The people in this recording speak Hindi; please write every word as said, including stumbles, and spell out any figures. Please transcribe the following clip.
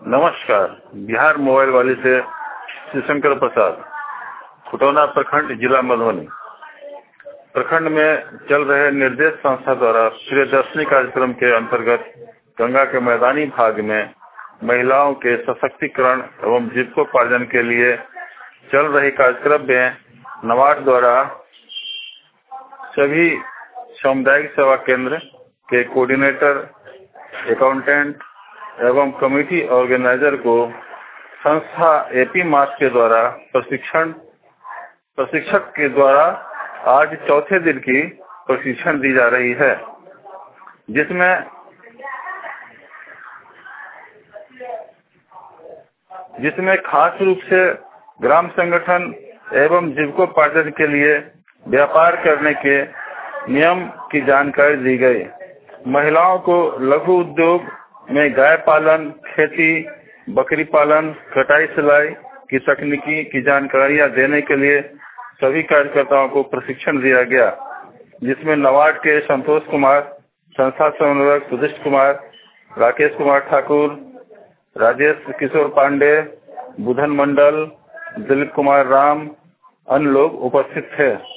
नमस्कार। बिहार मोबाइल वाली से शिवशंकर प्रसाद, खुटौना प्रखंड, जिला मधुबनी। प्रखंड में चल रहे निर्देश संस्था द्वारा प्रियदर्शनी कार्यक्रम के अंतर्गत गंगा के मैदानी भाग में महिलाओं के सशक्तिकरण एवं जीविकोपार्जन के लिए चल रही कार्यक्रम में नवाड द्वारा सभी सामुदायिक सेवा केंद्र के कोऑर्डिनेटर, अकाउंटेंट एवं कमेटी ऑर्गेनाइजर को संस्था एपी मास के द्वारा प्रशिक्षण प्रशिक्षक के द्वारा आज चौथे दिन की प्रशिक्षण दी जा रही है, जिसमें जिसमें खास रूप से ग्राम संगठन एवं जीविकोपार्जन के लिए व्यापार करने के नियम की जानकारी दी गई। महिलाओं को लघु उद्योग में गाय पालन, खेती, बकरी पालन, कटाई सिलाई की तकनीकी की जानकारियां देने के लिए सभी कार्यकर्ताओं को प्रशिक्षण दिया गया, जिसमें नवाड के संतोष कुमार, संस्था समन्वयक सुदिष्ट कुमार, राकेश कुमार ठाकुर, राजेश किशोर पांडे, बुधन मंडल, दिलीप कुमार राम, अन्य लोग उपस्थित थे।